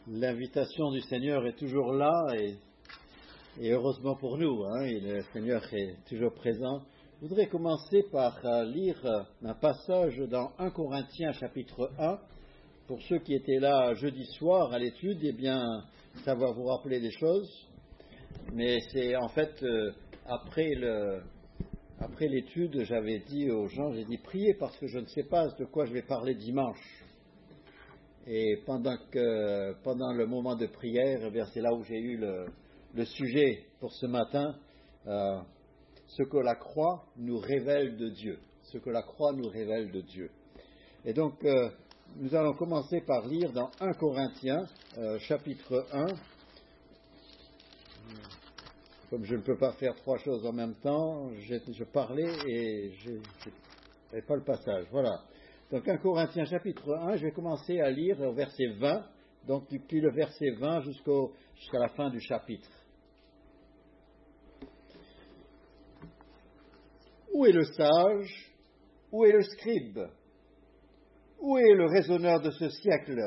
L'invitation du Seigneur est toujours là et heureusement pour nous, et le Seigneur est toujours présent. Je voudrais commencer par lire un passage dans 1 Corinthiens chapitre 1. Pour ceux qui étaient là jeudi soir à l'étude, eh bien, ça va vous rappeler des choses. Mais c'est en fait, après l'étude, j'avais dit aux gens, j'ai dit priez parce que je ne sais pas de quoi je vais parler dimanche. Et pendant le moment de prière, eh bien, c'est là où j'ai eu le sujet pour ce matin, ce que la croix nous révèle de Dieu. Ce que la croix nous révèle de Dieu. Et donc, nous allons commencer par lire dans 1 Corinthiens, chapitre 1. Comme je ne peux pas faire trois choses en même temps, je parlais et je n'avais pas le passage. Voilà. Donc 1 Corinthiens chapitre 1, je vais commencer à lire au verset 20, donc depuis le verset 20 jusqu'à la fin du chapitre. Où est le sage? Où est le scribe? Où est le raisonneur de ce siècle?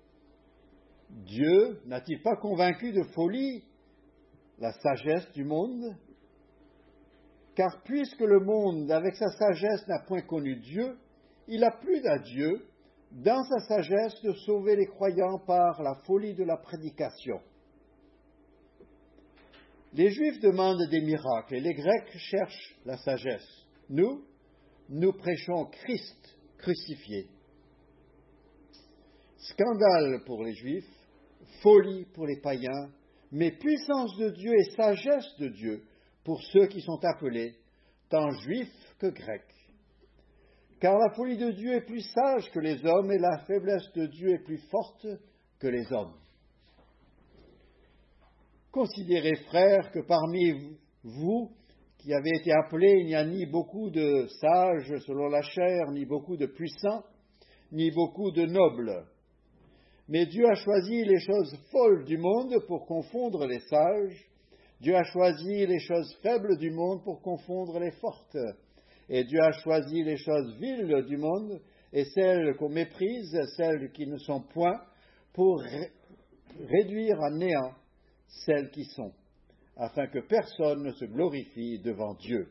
Dieu n'a-t-il pas convaincu de folie la sagesse du monde? Car puisque le monde, avec sa sagesse, n'a point connu Dieu, il a plu à Dieu, dans sa sagesse, de sauver les croyants par la folie de la prédication. Les Juifs demandent des miracles et les Grecs cherchent la sagesse. Nous prêchons Christ crucifié. Scandale pour les Juifs, folie pour les païens, mais puissance de Dieu et sagesse de Dieu pour ceux qui sont appelés, tant Juifs que Grecs. Car la folie de Dieu est plus sage que les hommes et la faiblesse de Dieu est plus forte que les hommes. Considérez, frères, que parmi vous qui avez été appelés, il n'y a ni beaucoup de sages selon la chair, ni beaucoup de puissants, ni beaucoup de nobles. Mais Dieu a choisi les choses folles du monde pour confondre les sages. Dieu a choisi les choses faibles du monde pour confondre les fortes. Et Dieu a choisi les choses viles du monde et celles qu'on méprise, celles qui ne sont point, pour réduire à néant celles qui sont, afin que personne ne se glorifie devant Dieu.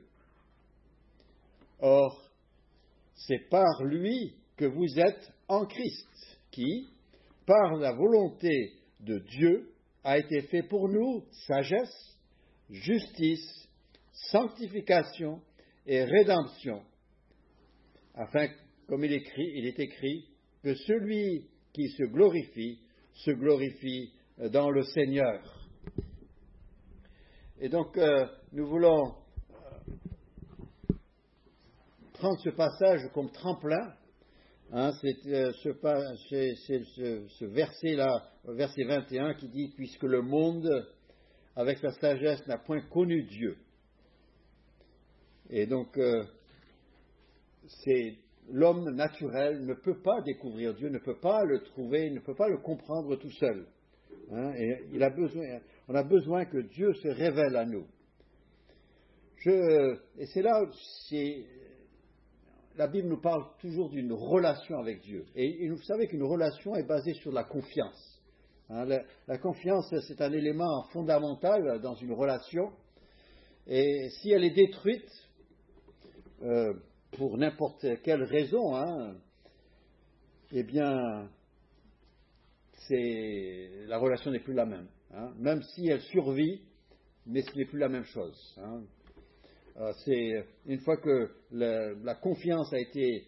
Or, c'est par lui que vous êtes en Christ, qui, par la volonté de Dieu, a été fait pour nous sagesse, justice, sanctification et rédemption, afin, comme il est écrit, que celui qui se glorifie dans le Seigneur. Et donc, nous voulons prendre ce passage comme tremplin. C'est ce verset-là, verset 21, qui dit « Puisque le monde, avec sa sagesse, n'a point connu Dieu ». Et donc, l'homme naturel ne peut pas découvrir Dieu, ne peut pas le trouver, ne peut pas le comprendre tout seul. Et on a besoin que Dieu se révèle à nous. Et c'est là, la Bible nous parle toujours d'une relation avec Dieu. Et vous savez qu'une relation est basée sur la confiance. La confiance, c'est un élément fondamental dans une relation. Et si elle est détruite, pour n'importe quelle raison, eh bien, la relation n'est plus la même. Même si elle survit, mais ce n'est plus la même chose. C'est une fois que la confiance a été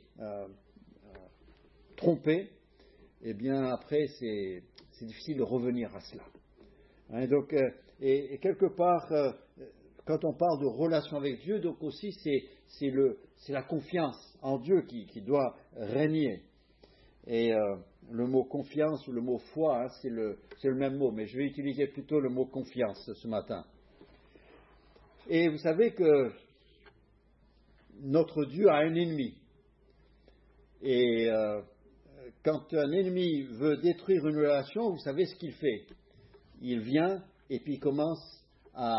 trompée, eh bien après c'est difficile de revenir à cela. Donc, et quelque part, quand on parle de relation avec Dieu, donc aussi c'est la confiance en Dieu qui doit régner. Et le mot confiance ou le mot foi, c'est le même mot, mais je vais utiliser plutôt le mot confiance ce matin. Et vous savez que notre Dieu a un ennemi. Et quand un ennemi veut détruire une relation, vous savez ce qu'il fait. Il vient et puis il commence à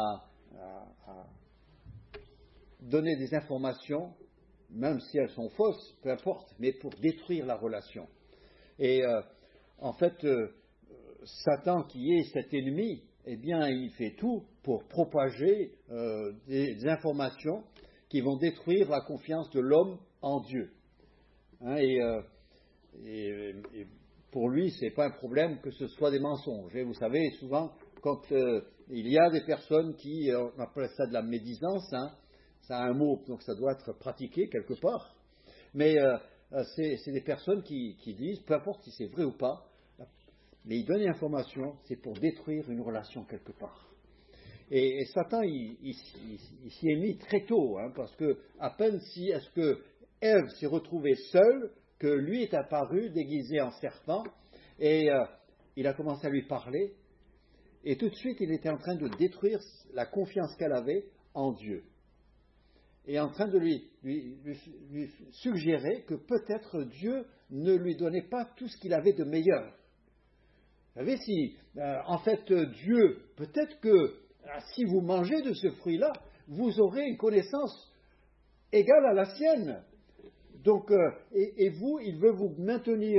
donner des informations, même si elles sont fausses, peu importe, mais pour détruire la relation. Et en fait, Satan, qui est cet ennemi, eh bien, il fait tout pour propager des informations qui vont détruire la confiance de l'homme en Dieu. Hein, et pour lui, ce n'est pas un problème que ce soit des mensonges. Et vous savez, souvent, quand il y a des personnes qui, on appelle ça de la médisance, hein, ça a un mot, donc ça doit être pratiqué quelque part, mais c'est des personnes qui disent, peu importe si c'est vrai ou pas, mais ils donnent l'information, c'est pour détruire une relation quelque part. Et Satan, il s'y est mis très tôt, hein, parce que à peine si est-ce que Ève s'est retrouvée seule, que lui est apparu déguisé en serpent, et il a commencé à lui parler, et tout de suite il était en train de détruire la confiance qu'elle avait en Dieu, et en train de lui suggérer que peut-être Dieu ne lui donnait pas tout ce qu'il avait de meilleur. Vous savez, si en fait Dieu, peut-être que si vous mangez de ce fruit-là, vous aurez une connaissance égale à la sienne. Donc, et vous, il veut vous maintenir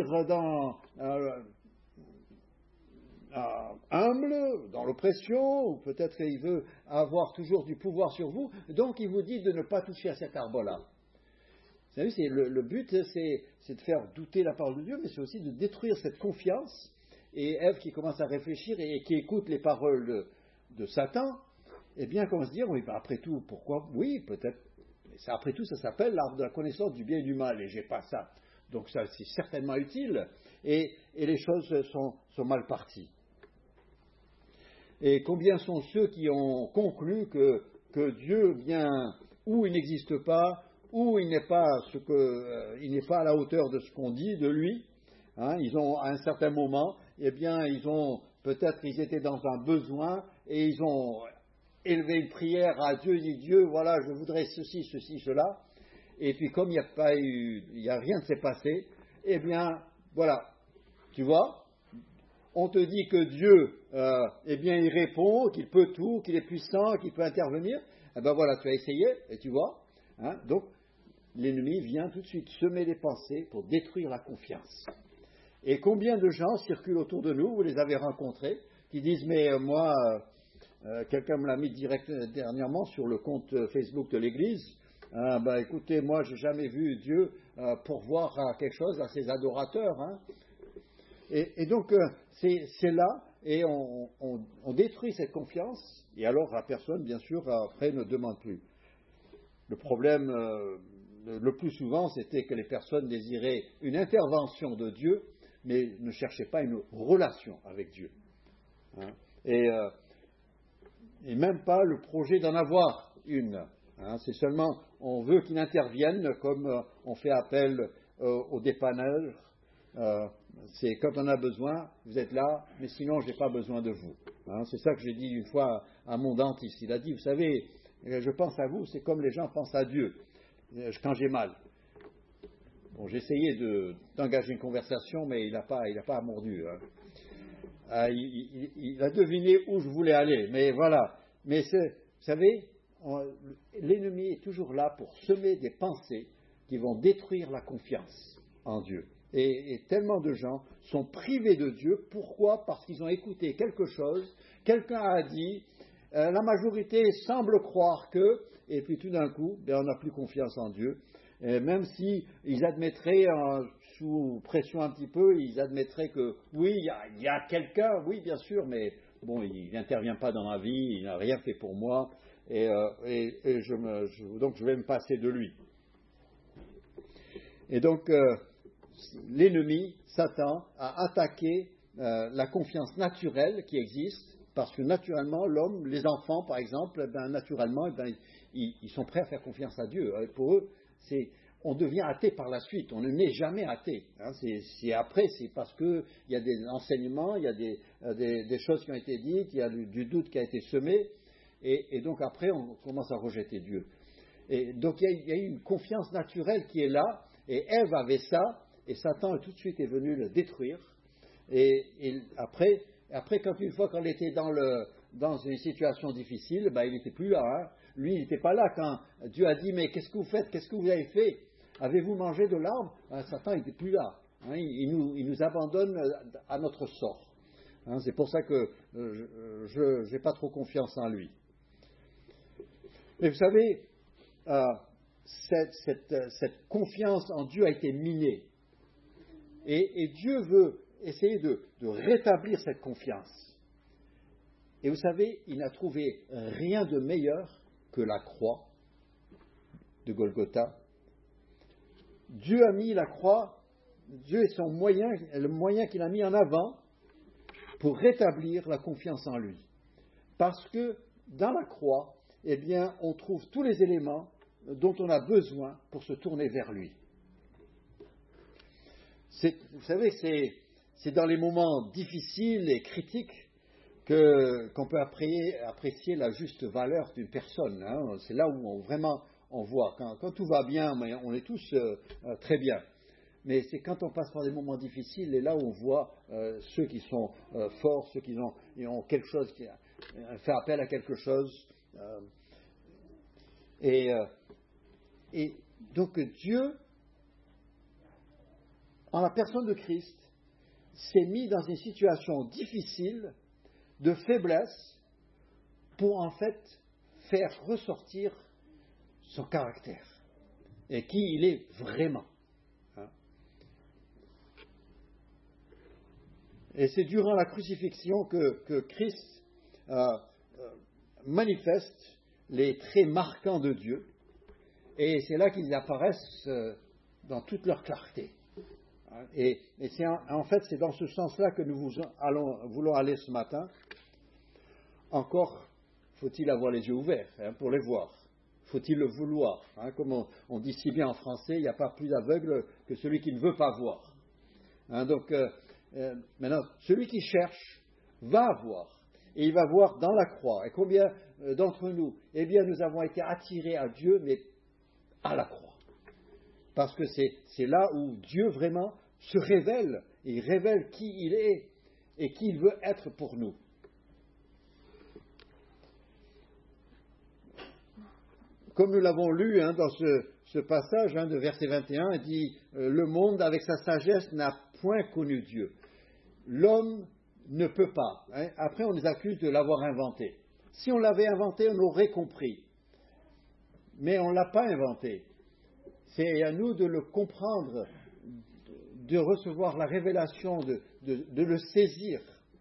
humble, dans l'oppression, ou peut-être il veut avoir toujours du pouvoir sur vous, donc il vous dit de ne pas toucher à cet arbre-là. Vous savez, le but, c'est de faire douter la parole de Dieu, mais c'est aussi de détruire cette confiance. Et Ève qui commence à réfléchir et qui écoute les paroles de Satan, eh bien, commence à se dire, oui, après tout, pourquoi? Oui, peut-être. Après tout, ça s'appelle l'arbre de la connaissance du bien et du mal, et j'ai pas ça. Donc ça, c'est certainement utile, et les choses sont mal parties. Et combien sont ceux qui ont conclu que Dieu vient ou il n'existe pas, ou il n'est pas il n'est pas à la hauteur de ce qu'on dit de lui. Hein, ils ont, à un certain moment, eh bien, peut-être ils étaient dans un besoin, et ils ont élevé une prière à Dieu, dit Dieu, voilà, je voudrais ceci, ceci, cela. Et puis comme il n'y a rien ne s'est passé, eh bien, voilà, tu vois, on te dit que Dieu, eh bien, il répond, qu'il peut tout, qu'il est puissant, qu'il peut intervenir. Eh ben voilà, tu as essayé, et tu vois. Hein, donc, l'ennemi vient tout de suite semer des pensées pour détruire la confiance. Et combien de gens circulent autour de nous, vous les avez rencontrés, qui disent, mais moi, quelqu'un me l'a mis dernièrement sur le compte Facebook de l'Église, écoutez, moi, j'ai jamais vu Dieu pourvoir à quelque chose à ses adorateurs. Hein. Et donc, c'est là, et on détruit cette confiance, et alors la personne, bien sûr, après, ne demande plus. Le problème, le plus souvent, c'était que les personnes désiraient une intervention de Dieu, mais ne cherchaient pas une relation avec Dieu. Hein. Et même pas le projet d'en avoir une. Hein. C'est seulement, on veut qu'il intervienne, comme on fait appel au dépanneur. C'est quand on a besoin, vous êtes là, mais sinon, je n'ai pas besoin de vous. Hein. C'est ça que j'ai dit une fois à mon dentiste. Il a dit, vous savez, je pense à vous, c'est comme les gens pensent à Dieu quand j'ai mal. Bon, j'ai essayé d'engager une conversation, mais il n'a pas mordu. Hein. Il a deviné où je voulais aller, mais voilà. Mais vous savez, l'ennemi est toujours là pour semer des pensées qui vont détruire la confiance en Dieu. Et tellement de gens sont privés de Dieu. Pourquoi? Parce qu'ils ont écouté quelque chose, quelqu'un a dit, la majorité semble croire que, et puis tout d'un coup, on n'a plus confiance en Dieu. Et même si ils admettraient, sous pression un petit peu, ils admettraient que oui, il y a quelqu'un, oui bien sûr, mais bon, il n'intervient pas dans ma vie, il n'a rien fait pour moi, donc je vais me passer de lui. Et donc, l'ennemi, Satan, a attaqué la confiance naturelle qui existe, parce que naturellement, l'homme, les enfants par exemple, naturellement, ils sont prêts à faire confiance à Dieu. Pour eux, on devient athée par la suite, on ne naît jamais athée. Hein. Après, c'est parce qu'il y a des enseignements, il y a des choses qui ont été dites, il y a du doute qui a été semé, et donc après, on commence à rejeter Dieu. Et donc, il y a une confiance naturelle qui est là, et Ève avait ça, et Satan tout de suite est venu le détruire. Et après, une fois qu'on était dans une situation difficile, il n'était plus là. Hein. Lui, il n'était pas là quand Dieu a dit, mais qu'est-ce que vous faites? Qu'est-ce que vous avez fait? Avez-vous mangé de l'arbre? Satan n'était plus là. Hein. Il nous abandonne à notre sort. Hein, c'est pour ça que je n'ai pas trop confiance en lui. Mais vous savez, cette confiance en Dieu a été minée. Et Dieu veut essayer de rétablir cette confiance. Et vous savez, il n'a trouvé rien de meilleur que la croix de Golgotha. Dieu a mis la croix, Dieu est son moyen, le moyen qu'il a mis en avant pour rétablir la confiance en lui. Parce que dans la croix, eh bien, on trouve tous les éléments dont on a besoin pour se tourner vers lui. Vous savez, c'est dans les moments difficiles et critiques qu'on peut apprécier la juste valeur d'une personne. Hein. C'est là où vraiment on voit. Quand tout va bien, on est tous très bien. Mais c'est quand on passe par des moments difficiles, et là où on voit ceux qui sont forts, ceux qui ont quelque chose, qui fait appel à quelque chose. Et donc Dieu, en la personne de Christ, s'est mis dans une situation difficile, de faiblesse, pour en fait faire ressortir son caractère et qui il est vraiment. Et c'est durant la crucifixion que Christ manifeste les traits marquants de Dieu, et c'est là qu'ils apparaissent dans toute leur clarté. Et en fait, c'est dans ce sens-là que nous voulons aller ce matin. Encore faut-il avoir les yeux ouverts pour les voir. Faut-il le vouloir. Comme on dit si bien en français, il n'y a pas plus aveugle que celui qui ne veut pas voir. Donc, maintenant, celui qui cherche va voir. Et il va voir dans la croix. Et combien d'entre nous, eh bien, nous avons été attirés à Dieu, mais à la croix. Parce que c'est là où Dieu vraiment se révèle. Et il révèle qui il est et qui il veut être pour nous. Comme nous l'avons lu dans ce passage de verset 21, il dit « Le monde, avec sa sagesse, n'a point connu Dieu. » L'homme ne peut pas. Après, on les accuse de l'avoir inventé. Si on l'avait inventé, on aurait compris. Mais on ne l'a pas inventé. C'est à nous de le comprendre, de recevoir la révélation, de le saisir.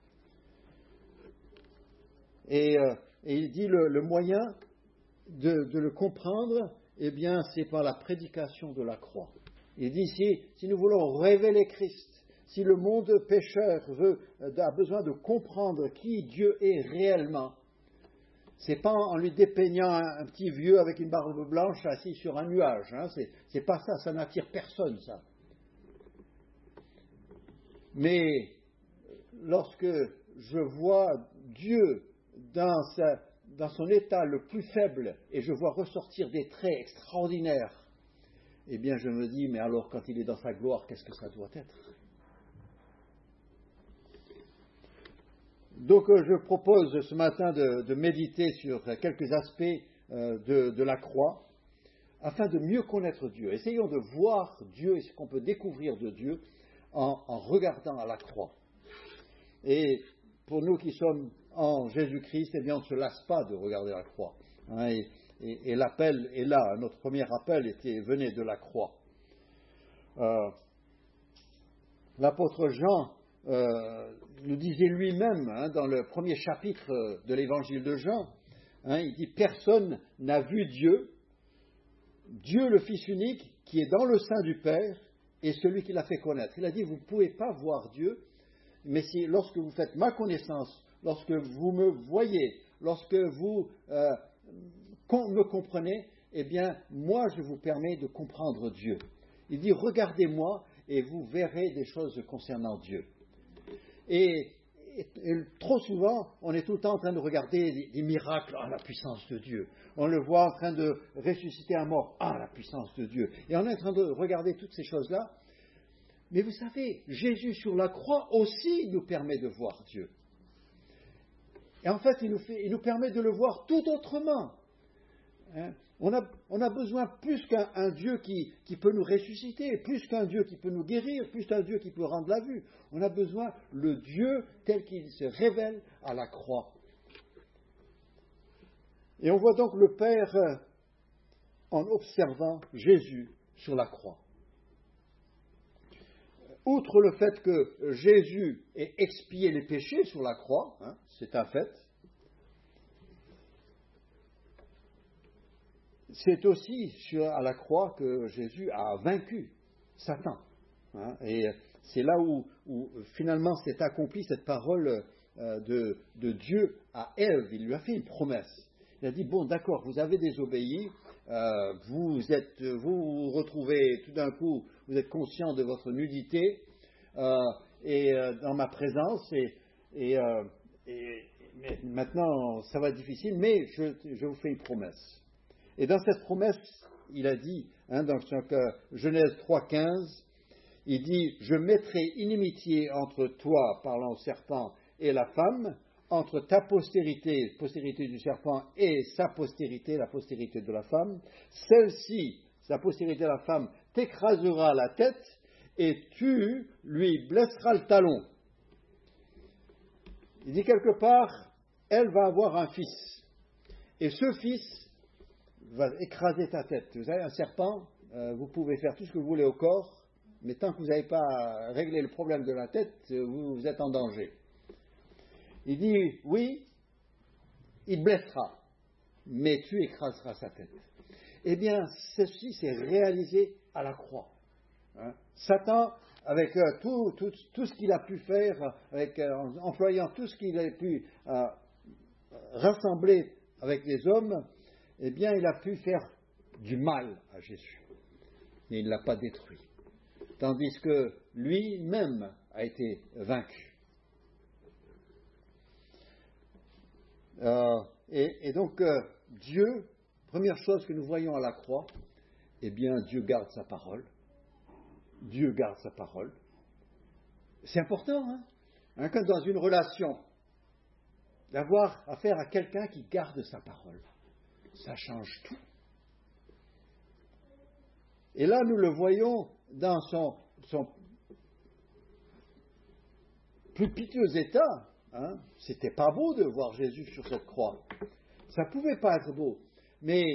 Et il dit le moyen de le comprendre, eh bien, c'est par la prédication de la croix. Il dit si nous voulons révéler Christ, si le monde pécheur a besoin de comprendre qui Dieu est réellement, c'est pas en lui dépeignant un petit vieux avec une barbe blanche assis sur un nuage. C'est pas ça, ça n'attire personne, ça. Mais lorsque je vois Dieu dans son état le plus faible et je vois ressortir des traits extraordinaires, eh bien je me dis, mais alors quand il est dans sa gloire, qu'est-ce que ça doit être ? Donc je propose ce matin de méditer sur quelques aspects de la croix, afin de mieux connaître Dieu. Essayons de voir Dieu et ce qu'on peut découvrir de Dieu en regardant à la croix. Et pour nous qui sommes en Jésus-Christ, eh bien on ne se lasse pas de regarder la croix. Et l'appel est là. Notre premier appel venait de la croix. L'apôtre Jean nous disait lui-même dans le premier chapitre de l'évangile de Jean, il dit « Personne n'a vu Dieu, Dieu le Fils unique qui est dans le sein du Père et celui qui l'a fait connaître. » Il a dit « Vous ne pouvez pas voir Dieu, mais lorsque vous faites ma connaissance, lorsque vous me voyez, lorsque vous me comprenez, eh bien moi je vous permets de comprendre Dieu. » Il dit « Regardez-moi et vous verrez des choses concernant Dieu. » Et trop souvent, on est tout le temps en train de regarder des miracles, la puissance de Dieu. On le voit en train de ressusciter un mort, la puissance de Dieu. Et on est en train de regarder toutes ces choses-là. Mais vous savez, Jésus sur la croix aussi nous permet de voir Dieu. Et en fait, il nous permet de le voir tout autrement. On a besoin plus qu'un Dieu qui peut nous ressusciter, plus qu'un Dieu qui peut nous guérir, plus qu'un Dieu qui peut rendre la vue. On a besoin le Dieu tel qu'il se révèle à la croix. Et on voit donc le Père en observant Jésus sur la croix. Outre le fait que Jésus ait expié les péchés sur la croix, c'est un fait, c'est aussi à la croix que Jésus a vaincu Satan. Et c'est là où finalement s'est accomplie cette parole de Dieu à Ève. Il lui a fait une promesse. Il a dit, bon d'accord, vous avez désobéi, vous vous retrouvez tout d'un coup, vous êtes conscient de votre nudité dans ma présence, et maintenant ça va être difficile, mais je vous fais une promesse. Et dans cette promesse, il a dit, dans Genèse 3,15, il dit, je mettrai inimitié entre toi, parlant au serpent, et la femme, entre ta postérité, postérité du serpent, et sa postérité, la postérité de la femme. Celle-ci, sa postérité de la femme, t'écrasera la tête, et tu lui blesseras le talon. Il dit quelque part, elle va avoir un fils. Et ce fils va écraser ta tête. Vous avez un serpent, vous pouvez faire tout ce que vous voulez au corps, mais tant que vous n'avez pas réglé le problème de la tête, vous êtes en danger. Il dit, oui, il blessera, mais tu écraseras sa tête. Eh bien, ceci s'est réalisé à la croix. Satan, avec tout ce qu'il a pu faire, en employant tout ce qu'il a pu rassembler avec les hommes, eh bien, il a pu faire du mal à Jésus. Mais il ne l'a pas détruit. Tandis que lui-même a été vaincu. Et donc, Dieu, première chose que nous voyons à la croix, eh bien, Dieu garde sa parole. Dieu garde sa parole. C'est important, comme dans une relation, d'avoir affaire à quelqu'un qui garde sa parole. Ça change tout. Et là, nous le voyons dans son plus piteux état. C'était pas beau de voir Jésus sur cette croix. Ça pouvait pas être beau. Mais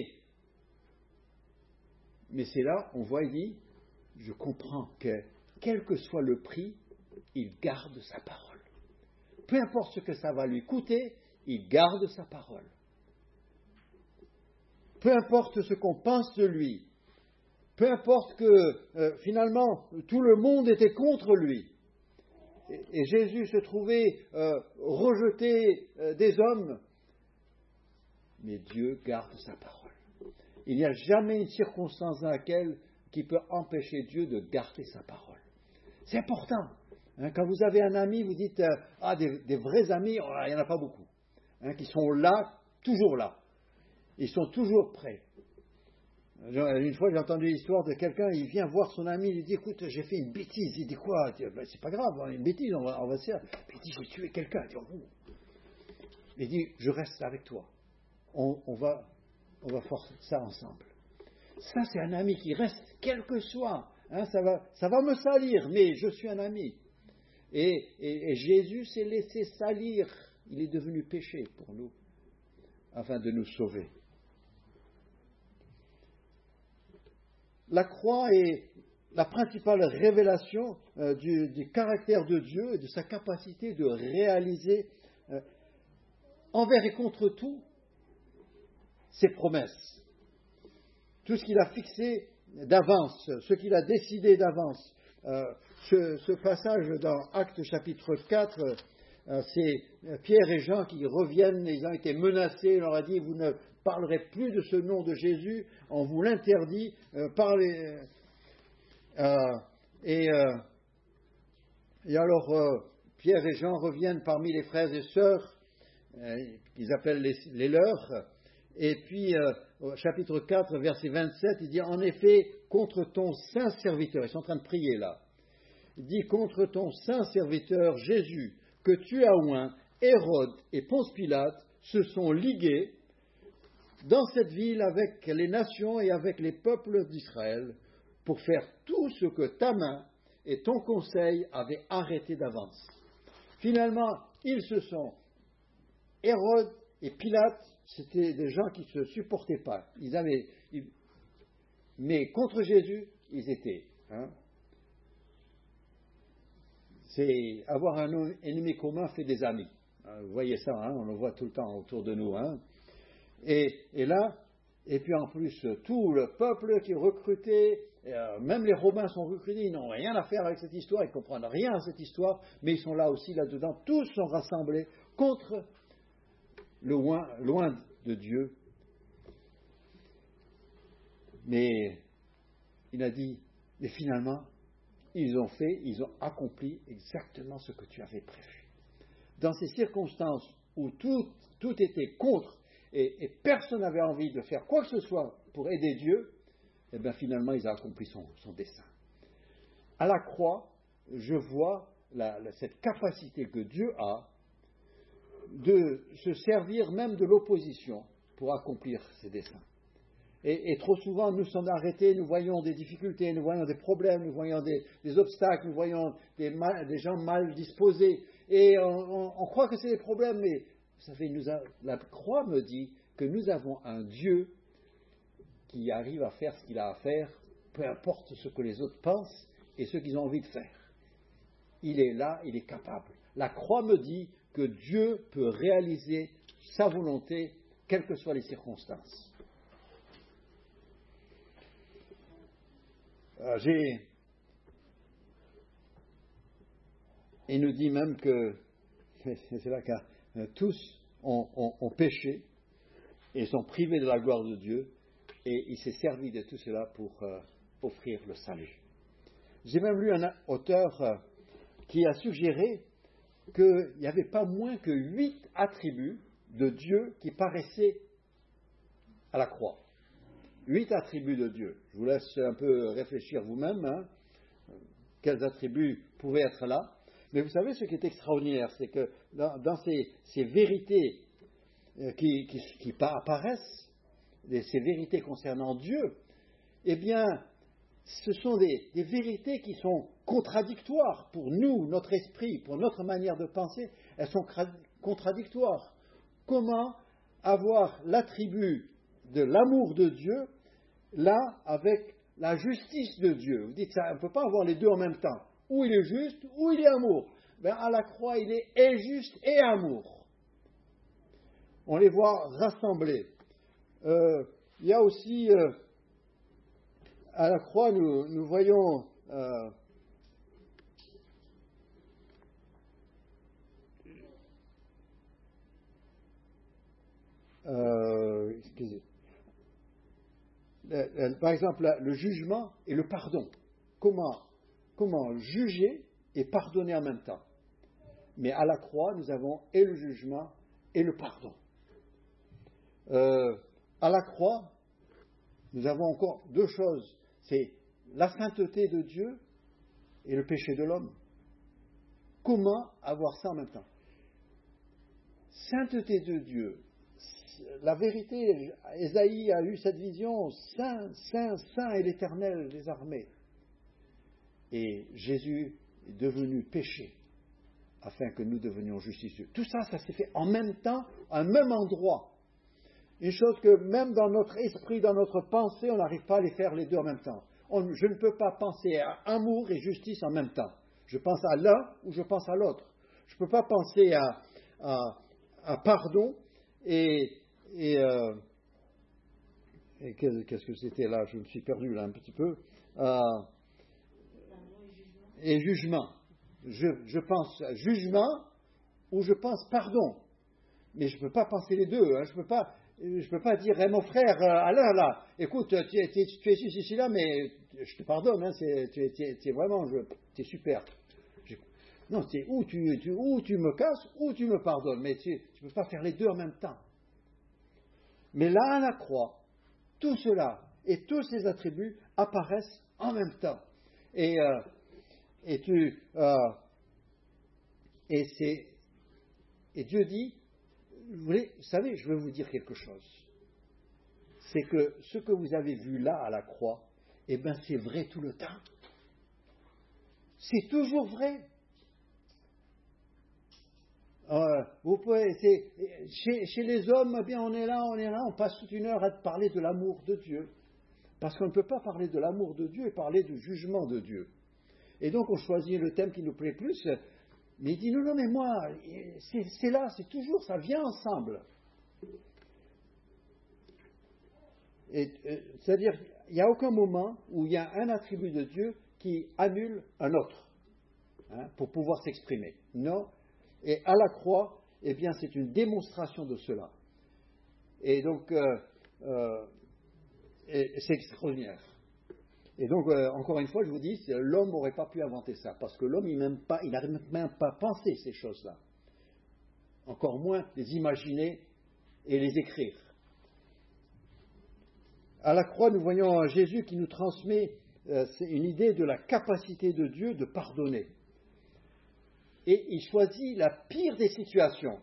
c'est là, on voit, il dit, je comprends que, quel que soit le prix, il garde sa parole. Peu importe ce que ça va lui coûter, il garde sa parole. Peu importe ce qu'on pense de lui, peu importe que finalement tout le monde était contre lui, et Jésus se trouvait rejeté des hommes, mais Dieu garde sa parole. Il n'y a jamais une circonstance dans laquelle qui peut empêcher Dieu de garder sa parole. C'est important. Quand vous avez un ami, vous dites des vrais amis, il n'y en a pas beaucoup, qui sont là, toujours là. Ils sont toujours prêts. Une fois, j'ai entendu l'histoire de quelqu'un, il vient voir son ami, il lui dit, écoute, j'ai fait une bêtise. Il dit, quoi? Il dit, c'est pas grave, une bêtise, on va se faire. Puis il dit, j'ai tué quelqu'un. Il dit, oh. Il dit, je reste avec toi. On va faire ça ensemble. Ça, c'est un ami qui reste, quel que soit. Ça va me salir, mais je suis un ami. Et Jésus s'est laissé salir. Il est devenu péché pour nous, afin de nous sauver. La croix est la principale révélation du caractère de Dieu et de sa capacité de réaliser envers et contre tout ses promesses. Tout ce qu'il a fixé d'avance, ce qu'il a décidé d'avance. Ce passage dans Actes chapitre 4, c'est Pierre et Jean qui reviennent, ils ont été menacés, il leur a dit, vous ne parlerez plus de ce nom de Jésus, on vous l'interdit, parlez. Et alors, Pierre et Jean reviennent parmi les frères et sœurs, qu'ils appellent les leurs, et puis au chapitre 4, verset 27, il dit, en effet, contre ton saint serviteur, ils sont en train de prier là, il dit, contre ton saint serviteur Jésus, que tu as oint, Hérode et Ponce Pilate se sont ligués dans cette ville avec les nations et avec les peuples d'Israël pour faire tout ce que ta main et ton conseil avaient arrêté d'avance. » Finalement, ils se sont... Hérode et Pilate, c'était des gens qui ne se supportaient pas. Mais contre Jésus, ils étaient. C'est avoir un ennemi commun fait des amis. Vous voyez ça, on le voit tout le temps autour de nous. Et là, et puis en plus, tout le peuple qui est recruté, même les Romains sont recrutés, ils n'ont rien à faire avec cette histoire, ils ne comprennent rien à cette histoire, mais ils sont là aussi, là-dedans, tous sont rassemblés contre loin de Dieu. Mais il a dit, mais finalement, ils ont accompli exactement ce que tu avais prévu. Dans ces circonstances où tout était contre et personne n'avait envie de faire quoi que ce soit pour aider Dieu, eh bien finalement, ils ont accompli son dessein. À la croix, je vois cette capacité que Dieu a de se servir même de l'opposition pour accomplir ses desseins. Et trop souvent, nous sommes arrêtés, nous voyons des difficultés, nous voyons des problèmes, nous voyons des obstacles, nous voyons des gens mal disposés. Et on croit que c'est des problèmes, mais vous savez, la croix me dit que nous avons un Dieu qui arrive à faire ce qu'il a à faire, peu importe ce que les autres pensent et ce qu'ils ont envie de faire. Il est là, il est capable. La croix me dit que Dieu peut réaliser sa volonté, quelles que soient les circonstances. Il nous dit même que, c'est là que tous ont péché et sont privés de la gloire de Dieu, et il s'est servi de tout cela pour offrir le salut. J'ai même lu un auteur qui a suggéré qu'il n'y avait pas moins que 8 attributs de Dieu qui paraissaient à la croix. 8 attributs de Dieu. Je vous laisse un peu réfléchir vous-même, quels attributs pouvaient être là. Mais vous savez, ce qui est extraordinaire, c'est que dans ces vérités qui apparaissent, ces vérités concernant Dieu, eh bien, ce sont des vérités qui sont contradictoires pour nous, notre esprit, pour notre manière de penser. Elles sont contradictoires. Comment avoir l'attribut de l'amour de Dieu là avec la justice de Dieu? Vous dites ça, on ne peut pas avoir les deux en même temps. Ou il est juste, ou il est amour. Ben, à la croix, il est et juste et amour. On les voit rassemblés. Il y a aussi, à la croix, nous voyons par exemple, le jugement et le pardon. Comment juger et pardonner en même temps. Mais à la croix, nous avons et le jugement et le pardon. À la croix, nous avons encore 2 choses. C'est la sainteté de Dieu et le péché de l'homme. Comment avoir ça en même temps? Sainteté de Dieu. La vérité, Ésaïe a eu cette vision, Saint, Saint, Saint est l'Éternel des armées. Et Jésus est devenu péché, afin que nous devenions justicieux. Tout ça, ça s'est fait en même temps, à un même endroit. Une chose que même dans notre esprit, dans notre pensée, on n'arrive pas à les faire les deux en même temps. Je ne peux pas penser à amour et justice en même temps. Je pense à l'un ou je pense à l'autre. Je ne peux pas penser à pardon et qu'est-ce que c'était là? Je me suis perdu là un petit peu. Et jugement. Je pense jugement ou je pense pardon. Mais je ne peux pas penser les deux. Je ne peux pas dire, mon frère, Alain, là, écoute, tu es ici, là, mais je te pardonne, tu es vraiment, tu es super. Non, c'est ou tu me casses, ou tu me pardonnes, mais tu ne peux pas faire les deux en même temps. Mais là, à la croix, tout cela et tous ces attributs apparaissent en même temps. Et Dieu dit, vous savez, je vais vous dire quelque chose. c'est que ce que vous avez vu là à la croix, eh bien c'est vrai tout le temps. C'est toujours vrai. Vous pouvez, chez les hommes, eh bien on est là, on passe toute une heure à parler de l'amour de Dieu. Parce qu'on ne peut pas parler de l'amour de Dieu et parler du jugement de Dieu. Et donc on choisit le thème qui nous plaît plus, mais il dit non, mais moi, c'est là, c'est toujours, ça vient ensemble. C'est-à-dire, il n'y a aucun moment où il y a un attribut de Dieu qui annule un autre, pour pouvoir s'exprimer. Non. Et à la croix, eh bien, c'est une démonstration de cela. Et donc, c'est extraordinaire. Et donc, encore une fois, je vous dis, l'homme n'aurait pas pu inventer ça, parce que l'homme, il n'a même pas pensé ces choses-là. Encore moins les imaginer et les écrire. À la croix, nous voyons Jésus qui nous transmet une idée de la capacité de Dieu de pardonner. Et il choisit la pire des situations.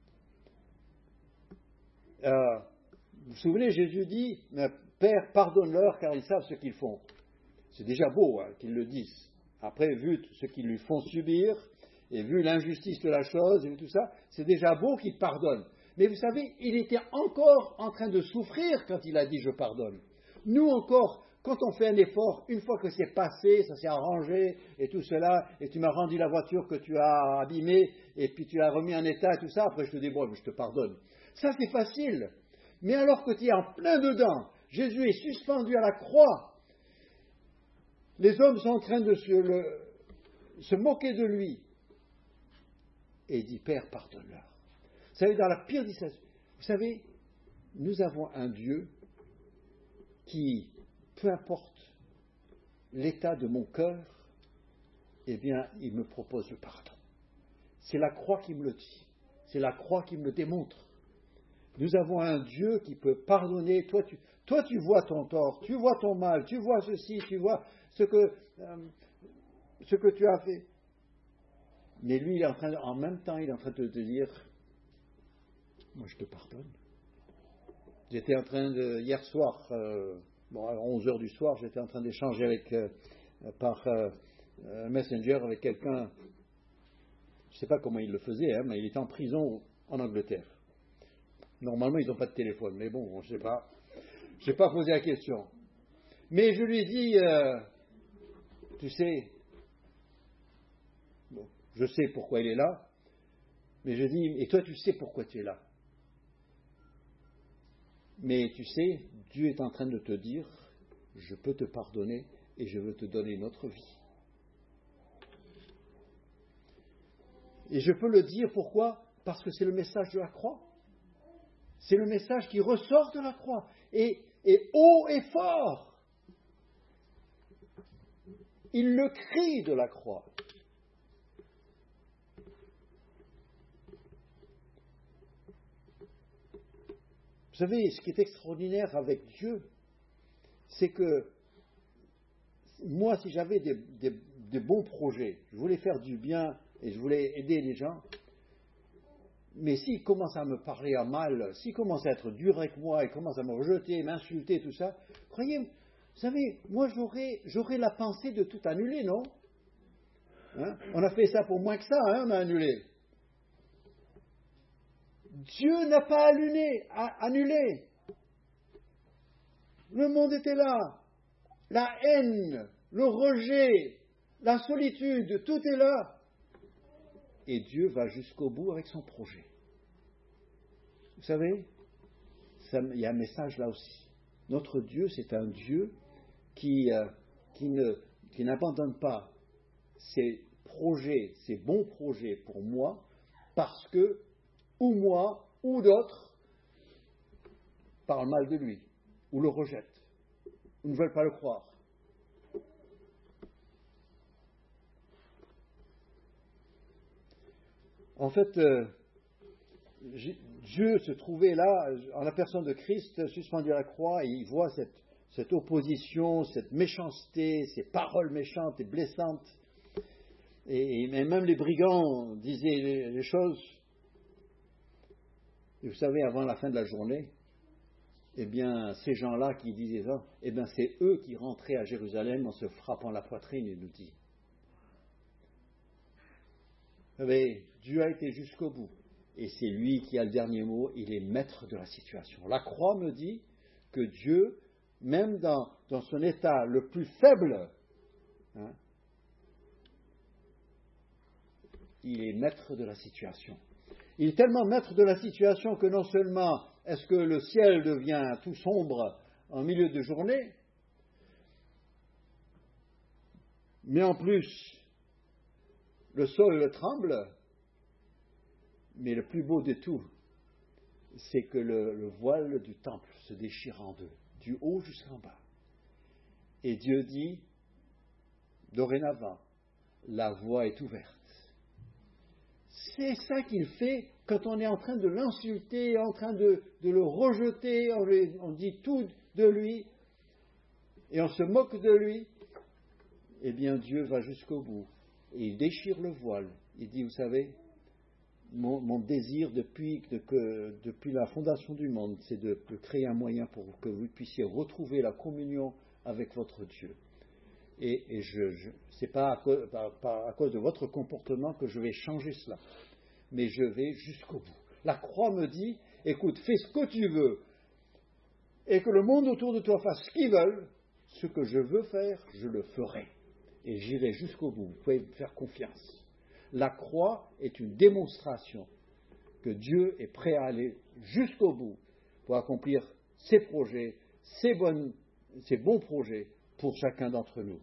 Vous vous souvenez, Jésus dit, Père, pardonne-leur car ils savent ce qu'ils font. C'est déjà beau qu'ils le disent. Après, vu ce qu'ils lui font subir, et vu l'injustice de la chose, et tout ça, c'est déjà beau qu'il pardonne. Mais vous savez, il était encore en train de souffrir quand il a dit « je pardonne ». Nous encore, quand on fait un effort, une fois que c'est passé, ça s'est arrangé, et tout cela, et tu m'as rendu la voiture que tu as abîmée, et puis tu l'as remis en état, et tout ça, après je te dis « bon, je te pardonne ». Ça c'est facile. Mais alors que tu es en plein dedans, Jésus est suspendu à la croix, les hommes sont en train de se moquer de lui, et il dit « Père, pardonne-leur ». Vous savez, dans la pire situation, vous savez, nous avons un Dieu qui, peu importe l'état de mon cœur, eh bien, il me propose le pardon. C'est la croix qui me le dit. C'est la croix qui me le démontre. Nous avons un Dieu qui peut pardonner. Toi, tu vois ton tort, tu vois ton mal, tu vois ceci, tu vois ce que tu as fait. Mais lui, en même temps, il est en train de te dire, moi je te pardonne. J'étais en train hier soir, à 11h du soir, j'étais en train d'échanger par Messenger avec quelqu'un, je ne sais pas comment il le faisait, mais il était en prison en Angleterre. Normalement, ils n'ont pas de téléphone, mais bon, je ne sais pas. Je n'ai pas posé la question. Mais je lui ai dit, tu sais, bon, je sais pourquoi il est là, mais je dis, et toi tu sais pourquoi tu es là. Mais tu sais, Dieu est en train de te dire, je peux te pardonner et je veux te donner une autre vie. Et je peux le dire pourquoi ? Parce que c'est le message de la croix. C'est le message qui ressort de la croix. Et haut et fort, il le crie de la croix. Vous savez, ce qui est extraordinaire avec Dieu, c'est que moi, si j'avais des bons projets, je voulais faire du bien et je voulais aider les gens, mais s'il commence à me parler à mal, s'il commence à être dur avec moi, il commence à me rejeter, m'insulter, tout ça, croyez-moi, vous savez, moi j'aurais la pensée de tout annuler, non ? On a fait ça pour moins que ça, on a annulé. Dieu n'a pas annulé. Le monde était là. La haine, le rejet, la solitude, tout est là. Et Dieu va jusqu'au bout avec son projet. Vous savez, il y a un message là aussi. Notre Dieu, c'est un Dieu qui n'abandonne pas ses projets, ses bons projets pour moi, parce que ou moi, ou d'autres, parlent mal de lui, ou le rejettent, ou ne veulent pas le croire. En fait, Dieu se trouvait là, en la personne de Christ, suspendu à la croix, et il voit cette opposition, cette méchanceté, ces paroles méchantes et blessantes. Et même les brigands disaient les choses. Et vous savez, avant la fin de la journée, eh bien, ces gens-là qui disaient ça, eh bien, c'est eux qui rentraient à Jérusalem en se frappant la poitrine, il nous dit. Vous savez, Dieu a été jusqu'au bout. Et c'est lui qui a le dernier mot, il est maître de la situation. La croix me dit que Dieu, même dans son état le plus faible, il est maître de la situation. Il est tellement maître de la situation que non seulement est-ce que le ciel devient tout sombre en milieu de journée, mais en plus, le sol tremble, mais le plus beau de tout, c'est que le voile du temple se déchire en deux, du haut jusqu'en bas. Et Dieu dit, dorénavant, la voie est ouverte. C'est ça qu'il fait quand on est en train de l'insulter, en train de le rejeter, on dit tout de lui, et on se moque de lui. Eh bien, Dieu va jusqu'au bout, et il déchire le voile. Il dit, vous savez, mon désir depuis la fondation du monde, c'est de créer un moyen pour que vous puissiez retrouver la communion avec votre Dieu. Et ce n'est pas à cause de votre comportement que je vais changer cela, mais je vais jusqu'au bout. La croix me dit, écoute, fais ce que tu veux, et que le monde autour de toi fasse ce qu'il veut, ce que je veux faire, je le ferai. Et j'irai jusqu'au bout, vous pouvez me faire confiance. La croix est une démonstration que Dieu est prêt à aller jusqu'au bout pour accomplir ses projets, ses bons projets pour chacun d'entre nous.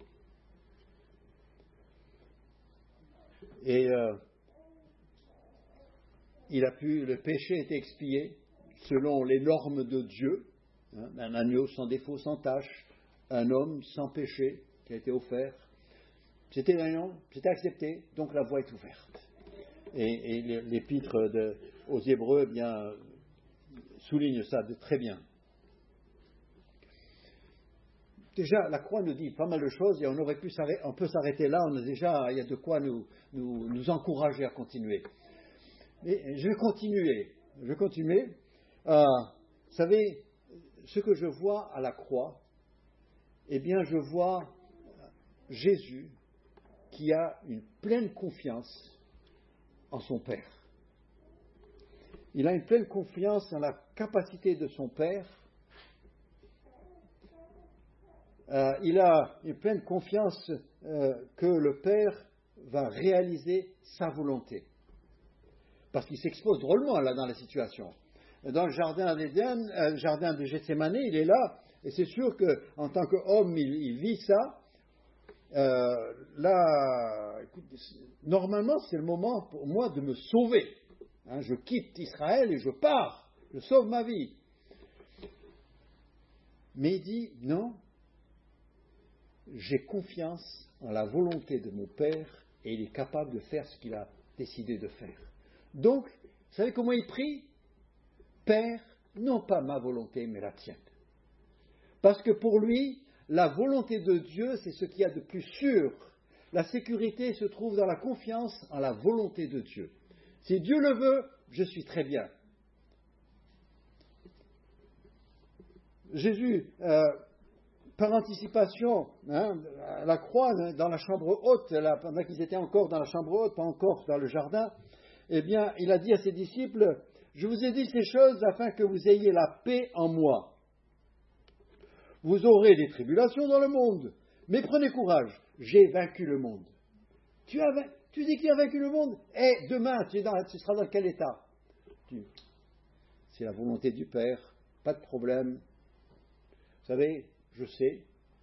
Et le péché était expié selon les normes de Dieu, un agneau sans défaut, sans tache, un homme sans péché qui a été offert. C'était l'agneau, c'était accepté, donc la voie est ouverte. Et l'épître aux Hébreux souligne ça très bien. Déjà, la croix nous dit pas mal de choses et on peut s'arrêter là, il y a de quoi nous encourager à continuer. Mais je vais continuer. Vous savez, ce que je vois à la croix, eh bien, je vois Jésus qui a une pleine confiance en son Père. Il a une pleine confiance en la capacité de son Père. Il a une pleine confiance que le Père va réaliser sa volonté. Parce qu'il s'expose drôlement là dans la situation. Dans le jardin d'Éden, le jardin de Gethsémane, il est là, et c'est sûr qu'en tant qu'homme, il vit ça. Là, écoute, normalement, c'est le moment pour moi de me sauver. Je quitte Israël et je pars. Je sauve ma vie. Mais il dit, non, j'ai confiance en la volonté de mon Père et il est capable de faire ce qu'il a décidé de faire. Donc, vous savez comment il prie ? Père, non pas ma volonté, mais la tienne. Parce que pour lui, la volonté de Dieu, c'est ce qu'il y a de plus sûr. La sécurité se trouve dans la confiance en la volonté de Dieu. Si Dieu le veut, je suis très bien. Jésus, par anticipation, la croix dans la chambre haute, pendant qu'ils étaient encore dans la chambre haute, pas encore dans le jardin, eh bien, il a dit à ses disciples, je vous ai dit ces choses afin que vous ayez la paix en moi. Vous aurez des tribulations dans le monde, mais prenez courage, j'ai vaincu le monde. Tu dis que tu as vaincu le monde, et demain, tu seras dans quel état ? C'est la volonté du Père, pas de problème. Vous savez, je sais,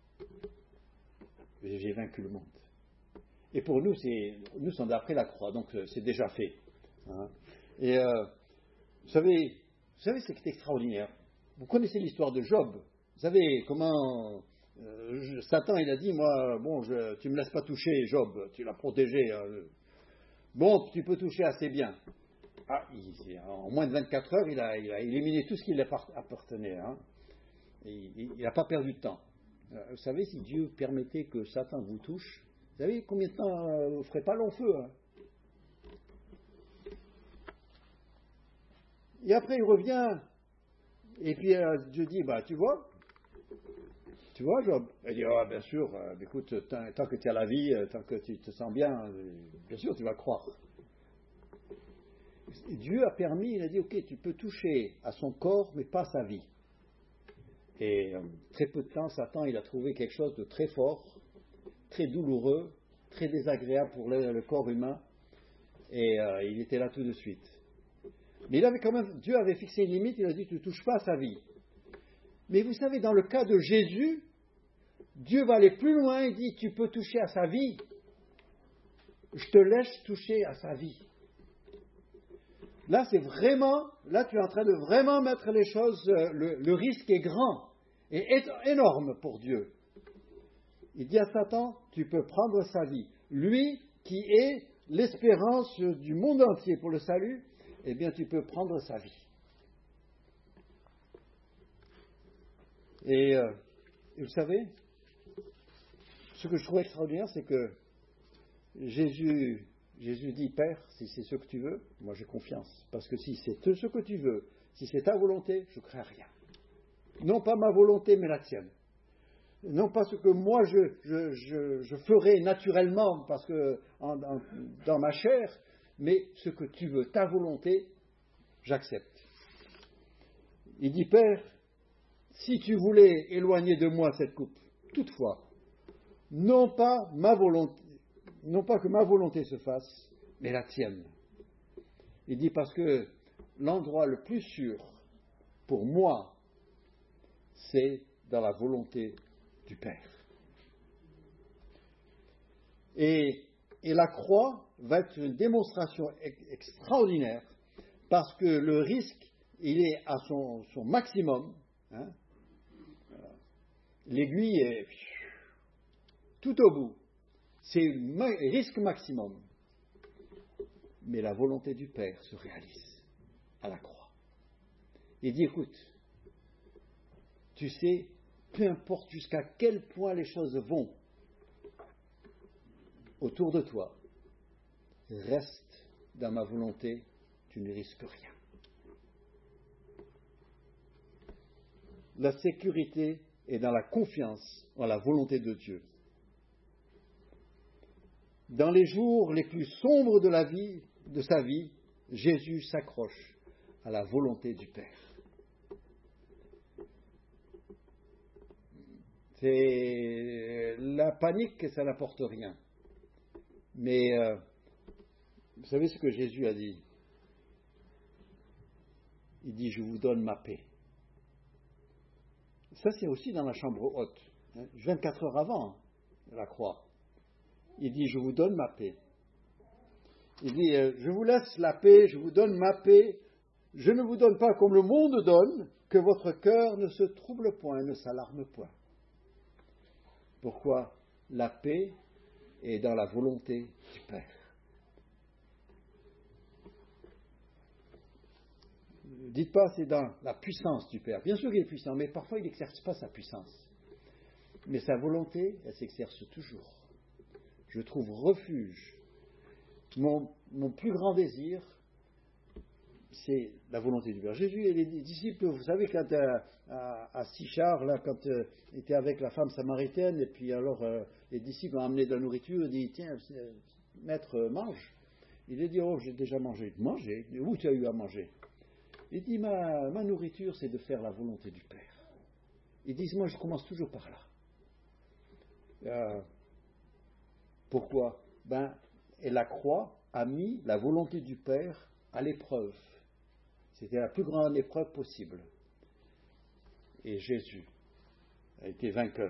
j'ai vaincu le monde. Et pour nous, nous sommes après la croix, donc c'est déjà fait. Et vous savez, c'est extraordinaire. Vous connaissez l'histoire de Job. Vous savez comment Satan, il a dit, moi, bon, tu me laisses pas toucher Job, tu l'as protégé. Bon, tu peux toucher assez bien. En moins de 24 heures, il a éliminé tout ce qui lui appartenait. Il n'a pas perdu de temps. Vous savez, si Dieu permettait que Satan vous touche, vous savez combien de temps vous ne ferez pas long feu. Et après, il revient Et puis Dieu dit, tu vois Job? Il dit, bien sûr, écoute, tant que tu as la vie, tant que tu te sens bien, bien sûr tu vas croire. Et Dieu a permis, il a dit, ok, tu peux toucher à son corps, mais pas à sa vie. Et très peu de temps, Satan, il a trouvé quelque chose de très fort, très douloureux, très désagréable pour le corps humain, et il était là tout de suite. Mais Dieu avait fixé une limite, il a dit, tu ne touches pas à sa vie. Mais vous savez, dans le cas de Jésus, Dieu va aller plus loin, il dit, tu peux toucher à sa vie, je te laisse toucher à sa vie. Là, tu es en train de vraiment mettre les choses, le risque est grand et énorme pour Dieu. Il dit à Satan, tu peux prendre sa vie. Lui qui est l'espérance du monde entier pour le salut, eh bien tu peux prendre sa vie. Et vous savez, ce que je trouve extraordinaire, c'est que Jésus dit, Père, si c'est ce que tu veux, moi j'ai confiance. Parce que si c'est ce que tu veux, si c'est ta volonté, je ne crains rien. Non pas ma volonté, mais la tienne. Non pas ce que moi je ferai naturellement, parce que dans ma chair, mais ce que tu veux, ta volonté, j'accepte. Il dit, Père, si tu voulais éloigner de moi cette coupe, toutefois, non pas que ma volonté se fasse, mais la tienne. Il dit parce que l'endroit le plus sûr pour moi, c'est dans la volonté du Père. Et la croix va être une démonstration extraordinaire parce que le risque, il est à son maximum. Hein. L'aiguille est tout au bout. C'est le risque maximum. Mais la volonté du Père se réalise à la croix. Il dit, écoute, tu sais, peu importe jusqu'à quel point les choses vont autour de toi, reste dans ma volonté, tu ne risques rien. La sécurité est dans la confiance en la volonté de Dieu. Dans les jours les plus sombres de sa vie, Jésus s'accroche à la volonté du Père. C'est la panique, ça n'apporte rien. Mais vous savez ce que Jésus a dit? Il dit, je vous donne ma paix. Ça, c'est aussi dans la chambre haute, 24 heures avant la croix. Il dit, je vous donne ma paix. Il dit, je vous laisse la paix, je vous donne ma paix. Je ne vous donne pas comme le monde donne, que votre cœur ne se trouble point, ne s'alarme point. Pourquoi? La paix est dans la volonté du Père. Dites pas, c'est dans la puissance du Père. Bien sûr qu'il est puissant, mais parfois il n'exerce pas sa puissance. Mais sa volonté, elle s'exerce toujours. Je trouve refuge. Mon plus grand désir, c'est la volonté du Père. Jésus et les disciples, vous savez, quand à Sichar, là, quand il était avec la femme samaritaine, et puis alors les disciples ont amené de la nourriture, il dit, tiens, maître, mange. Il a dit, oh, j'ai déjà mangé. Manger? Où tu as eu à manger? Il dit, ma nourriture, c'est de faire la volonté du Père. Ils disent, moi, je commence toujours par là. Pourquoi? Et la croix a mis la volonté du Père à l'épreuve. C'était la plus grande épreuve possible. Et Jésus a été vainqueur.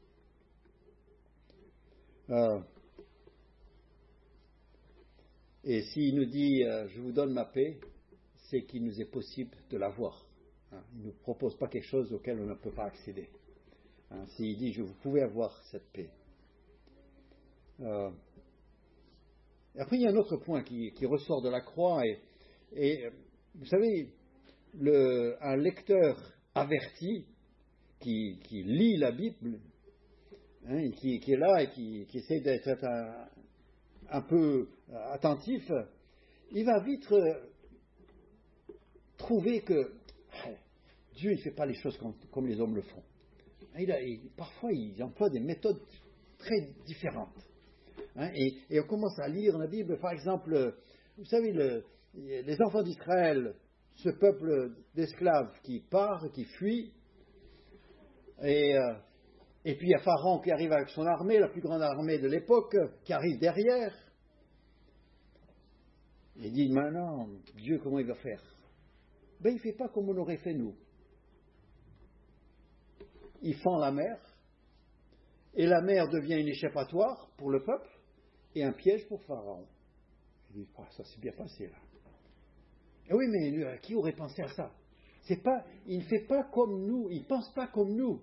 Et s'il nous dit, je vous donne ma paix, c'est qu'il nous est possible de l'avoir. Il ne nous propose pas quelque chose auquel on ne peut pas accéder. S'il dit, vous pouvez avoir cette paix. Et après, il y a un autre point qui ressort de la croix. Et vous savez, un lecteur averti qui lit la Bible, et qui est là et qui essaie d'être un peu attentif, il va vite trouver que Dieu, il ne fait pas les choses comme les hommes le font. Parfois, il emploie des méthodes très différentes. Hein, et on commence à lire la Bible, par exemple, vous savez, les enfants d'Israël, ce peuple d'esclaves qui part, qui fuit, et puis il y a Pharaon qui arrive avec son armée, la plus grande armée de l'époque, qui arrive derrière. Il dit, maintenant, Dieu, comment il va faire? Ben, il ne fait pas comme on aurait fait nous. Il fend la mer, et la mer devient une échappatoire pour le peuple, et un piège pour Pharaon. Je dis, ça s'est bien passé là. Et oui, mais qui aurait pensé à ça? Il ne fait pas comme nous, il ne pense pas comme nous.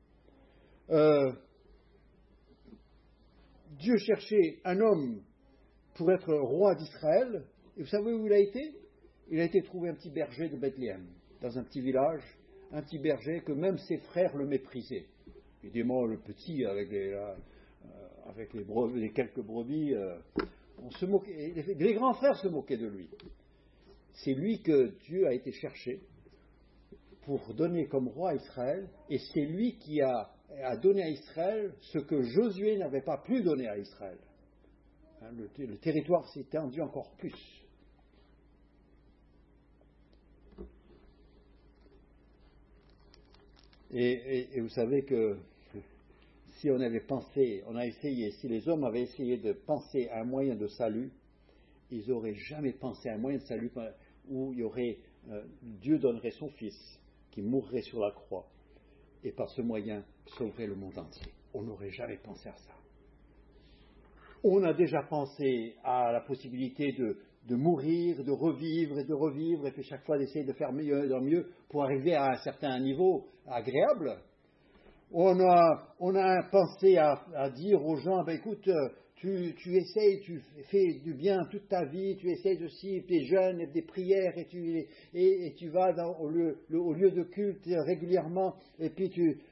Dieu cherchait un homme pour être roi d'Israël, et vous savez où il a été? Il a été trouver un petit berger de Bethléem, dans un petit village, un petit berger que même ses frères le méprisaient. Évidemment, le petit, avec les quelques brebis, on se moquait, les grands frères se moquaient de lui. C'est lui que Dieu a été chercher pour donner comme roi à Israël, et c'est lui qui a donné à Israël ce que Josué n'avait pas pu donner à Israël. Hein, le territoire s'est étendu encore plus. Et vous savez que si on avait pensé, si les hommes avaient essayé de penser à un moyen de salut, ils n'auraient jamais pensé à un moyen de salut où il y aurait, Dieu donnerait son Fils qui mourrait sur la croix et par ce moyen sauverait le monde entier. On n'aurait jamais pensé à ça. On a déjà pensé à la possibilité de mourir, de revivre, et puis chaque fois d'essayer de faire mieux et mieux pour arriver à un certain niveau agréable. On a pensé à dire aux gens, écoute, tu essayes, tu fais du bien toute ta vie, tu essayes aussi des jeûnes et des prières, et tu vas au lieu de culte régulièrement, et puis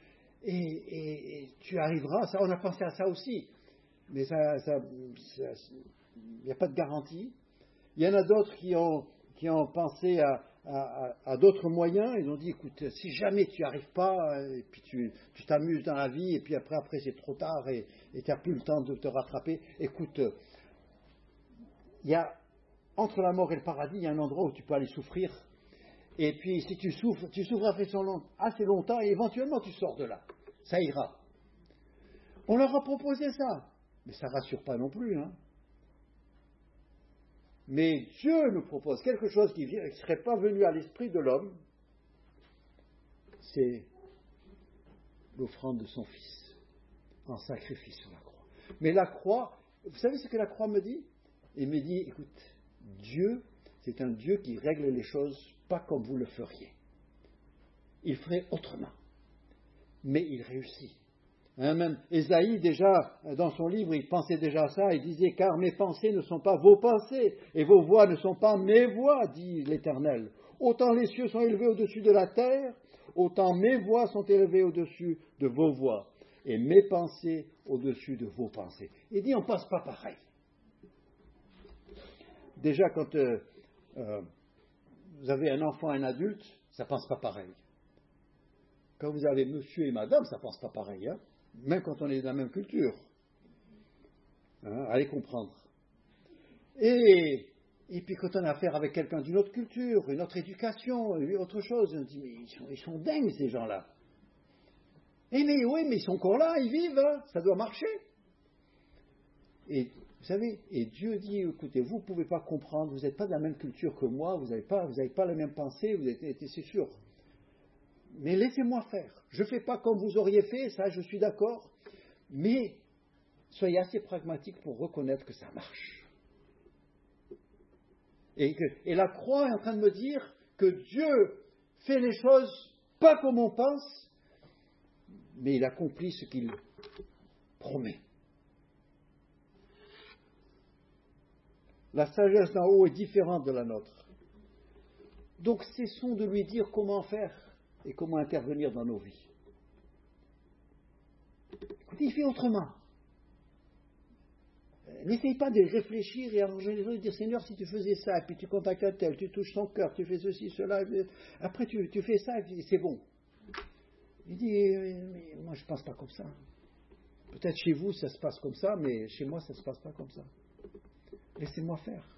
tu arriveras. Ça, on a pensé à ça aussi. Mais il n'y a pas de garantie. Il y en a d'autres qui ont pensé à d'autres moyens. Ils ont dit, écoute, si jamais tu n'y arrives pas, et puis tu t'amuses dans la vie, et puis après c'est trop tard, et tu n'as plus le temps de te rattraper, écoute, il y a, entre la mort et le paradis, il y a un endroit où tu peux aller souffrir. Et puis si tu souffres assez longtemps, et éventuellement tu sors de là. Ça ira. On leur a proposé ça. Mais ça ne rassure pas non plus. Hein. Mais Dieu nous propose quelque chose qui ne serait pas venu à l'esprit de l'homme. C'est l'offrande de son Fils en sacrifice sur la croix. Mais la croix, vous savez ce que la croix me dit? Il me dit, écoute, Dieu, c'est un Dieu qui règle les choses pas comme vous le feriez. Il ferait autrement. Mais il réussit. Hein, même Ésaïe, déjà, dans son livre, il pensait déjà à ça, il disait, car mes pensées ne sont pas vos pensées, et vos voix ne sont pas mes voix, dit l'Éternel. Autant les cieux sont élevés au-dessus de la terre, autant mes voix sont élevées au-dessus de vos voix, et mes pensées au-dessus de vos pensées. Il dit, on ne pense pas pareil. Déjà, quand vous avez un enfant et un adulte, ça ne pense pas pareil. Quand vous avez monsieur et madame, ça ne pense pas pareil, hein. Même quand on est de la même culture. Hein, allez comprendre. Et puis quand on a affaire avec quelqu'un d'une autre culture, une autre éducation, autre chose, on dit, mais ils sont dingues ces gens-là. Mais ils sont encore là, ils vivent, hein, ça doit marcher. Et vous savez, et Dieu dit, écoutez, vous ne pouvez pas comprendre, vous n'êtes pas de la même culture que moi, vous n'avez pas la même pensée, c'est sûr. Mais laissez-moi faire. Je ne fais pas comme vous auriez fait, ça je suis d'accord, mais soyez assez pragmatique pour reconnaître que ça marche. Et la croix est en train de me dire que Dieu fait les choses pas comme on pense, mais il accomplit ce qu'il promet. La sagesse d'en haut est différente de la nôtre. Donc cessons de lui dire comment faire et comment intervenir dans nos vies. Écoutez, il fait autrement. n'essaye pas de réfléchir et arranger les choses, de dire Seigneur, si tu faisais ça, puis tu contactes un tel, tu touches son cœur, tu fais ceci, cela, après tu fais ça, et c'est bon. Il dit, mais moi je ne pense pas comme ça. Peut-être chez vous ça se passe comme ça, mais chez moi ça ne se passe pas comme ça. Laissez-moi faire.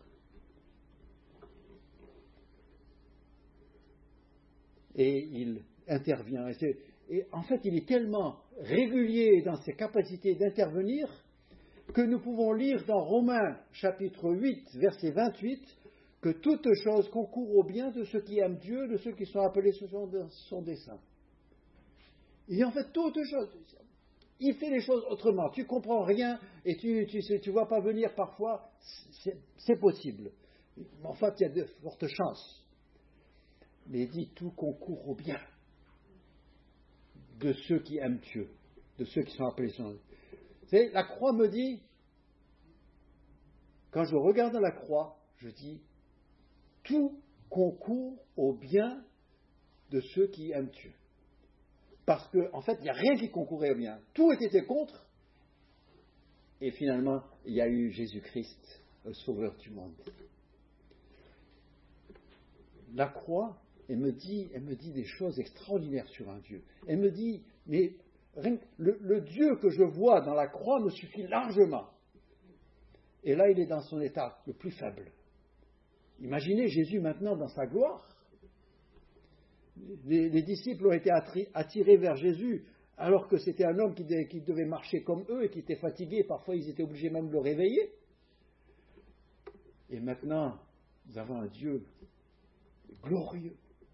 Et il intervient. Et en fait, il est tellement régulier dans ses capacités d'intervenir que nous pouvons lire dans Romains chapitre 8, verset 28, que toute chose concourt au bien de ceux qui aiment Dieu, de ceux qui sont appelés sous son dessein. Il dit en fait toute chose. Il fait les choses autrement. Tu ne comprends rien et tu ne vois pas venir parfois. C'est possible. En fait, il y a de fortes chances. Mais il dit tout concourt au bien de ceux qui aiment Dieu, de ceux qui sont appelés son nom. Vous savez, la croix me dit, quand je regarde la croix, je dis, tout concourt au bien de ceux qui aiment Dieu. Parce qu'en fait, il n'y a rien qui concourait au bien. Tout était contre. Et finalement, il y a eu Jésus-Christ, le sauveur du monde. La croix, elle me dit des choses extraordinaires sur un Dieu. Elle me dit, mais le Dieu que je vois dans la croix me suffit largement. Et là, il est dans son état le plus faible. Imaginez Jésus maintenant dans sa gloire. Les disciples ont été attirés vers Jésus alors que c'était un homme qui devait marcher comme eux et qui était fatigué. Parfois, ils étaient obligés même de le réveiller. Et maintenant, nous avons un Dieu glorieux.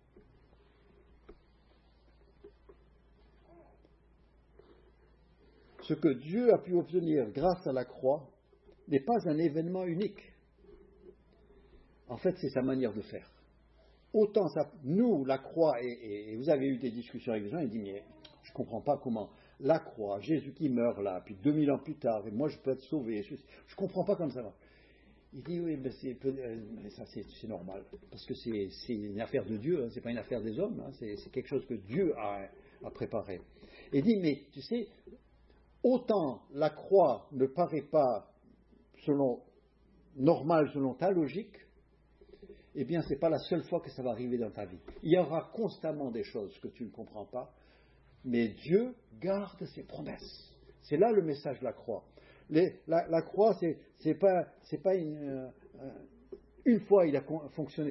Ce que Dieu a pu obtenir grâce à la croix n'est pas un événement unique. En fait, c'est sa manière de faire. Autant ça, nous, la croix, et vous avez eu des discussions avec des gens, ils disent, mais je ne comprends pas comment la croix, Jésus qui meurt là, puis 2000 ans plus tard, et moi je peux être sauvé, je ne comprends pas comme ça va. Il dit, oui, mais ça c'est normal, parce que c'est une affaire de Dieu, hein, c'est pas une affaire des hommes, hein, c'est quelque chose que Dieu a préparé. Et il dit, mais tu sais, autant la croix ne paraît pas normal selon ta logique, eh bien, ce n'est pas la seule fois que ça va arriver dans ta vie. Il y aura constamment des choses que tu ne comprends pas, mais Dieu garde ses promesses. C'est là le message de la croix. La croix, c'est pas une fois il a fonctionné